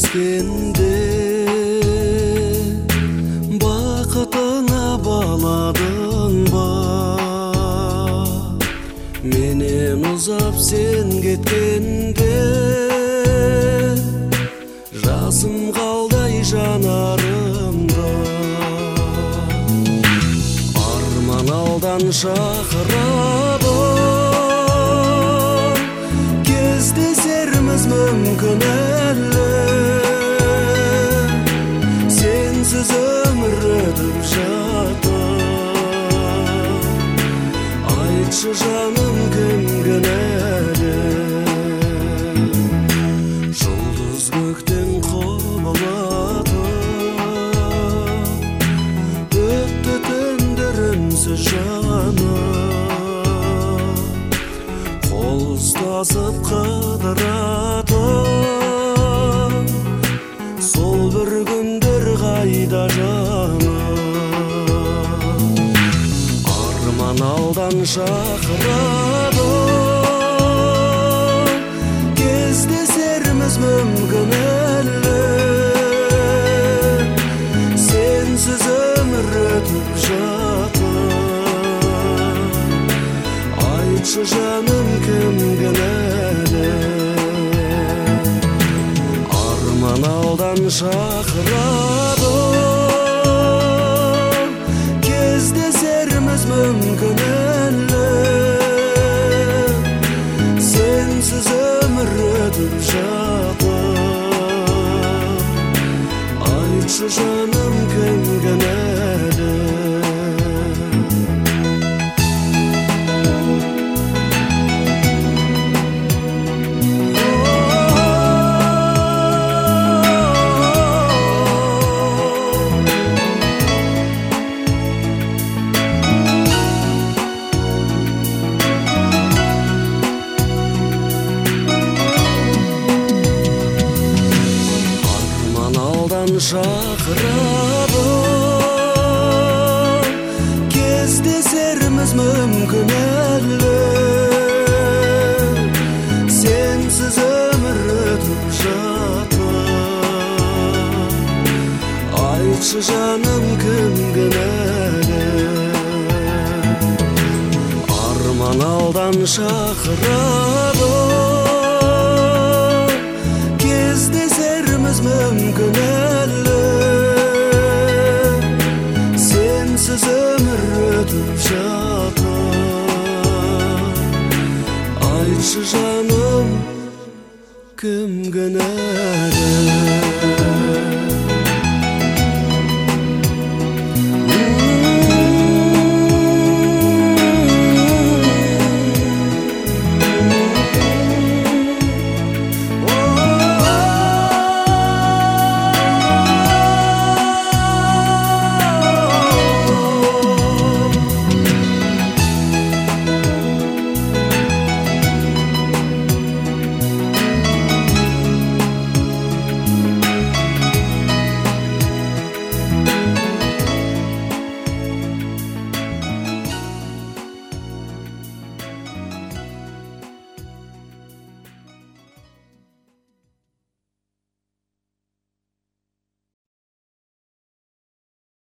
кездескенде бақытыңа баладың ба? Менен ұзап сен кеткенде жасым қалдай жанарымда. Арман алдан шақырады, кездесерміз мүмкін әлі. Сенсіз өмір өтіп жатыр. Айтшы жаным, кім кінәлі? Жұлдыз көктен құбылатып өтті түндер үнсіз жанып. Қол ұстасып қыдыратып сол бір күндер қайда жаным? Арман алдан шақырады, кездесерміз мүмкін әлі. Сенсіз өмір өтіп жатыр. Айтшы жаным, кім кінәлі? Арман алдан шақырады, кездесерміз мүмкін әлі. Сенсіз өмір өтіп жатыр. Айтшы жаным, кім кінәлі? Шақырады, кездесерміз мүмкін әлі. Сенсіз өмір өтіп жатыр. Айтшы жаным, кім кінәлі? Арман алдан шақырады,